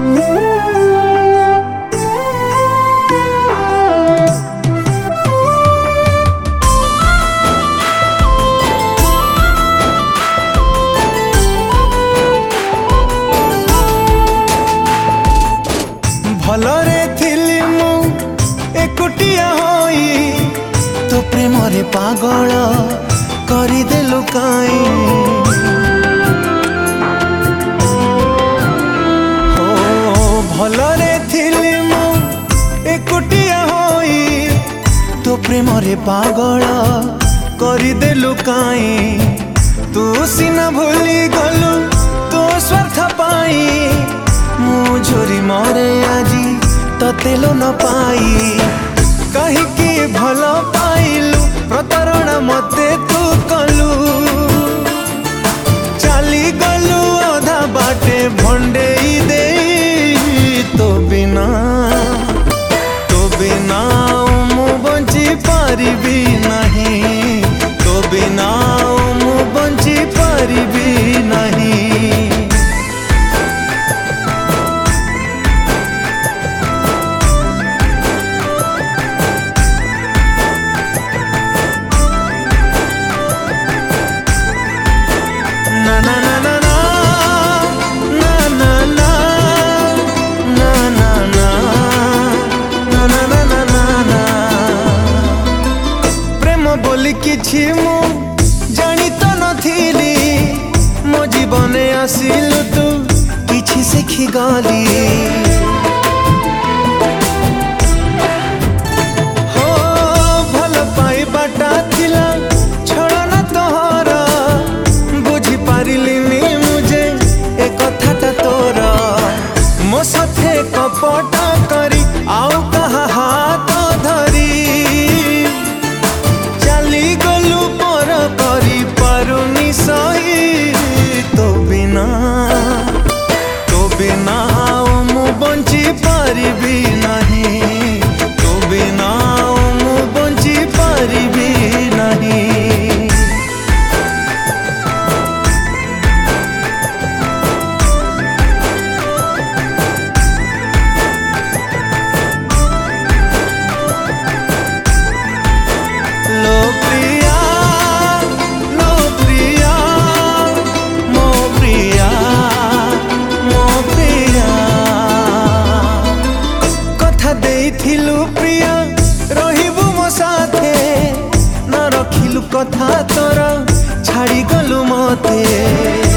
भलरे थिली मु एकुटिया होई तो प्रेम रे पागल करी देलु काई। हो भलरे थिली मु एकुटिया होई तो प्रेम रे पागल करी देलु काई। तू सिना भूली गलु तो स्वार्थ पाई मु झोरी मरे आजी तेलो न पाई। कहीं भल पाइलु प्रतारणा मते तू कलु चली गलु अधा बाटे भंडेई दे। तो बिना मु बंची पारिबी नहीं, तो बिना मु बंची पारिबी नहीं। बोली किछि मु जानी तो नथिली मो जीवने आसिलु तू किछि सिखी गली। हो भल पाई बाटा थिला छड़ना तोहर बुझी पारिलिनी मुझे ए कथाटा तोर। मो साथे कपटा करी आउ कहा हाथ धरी गलु पर करी पारुनी सही। तो बिना मु बंची पारिबी नहीं, तो बिना मु बंची पारिबी नहीं। थिलु प्रिया रहिबु मो साथे न रखिलु कथा तोर छाड़ी गलु मते।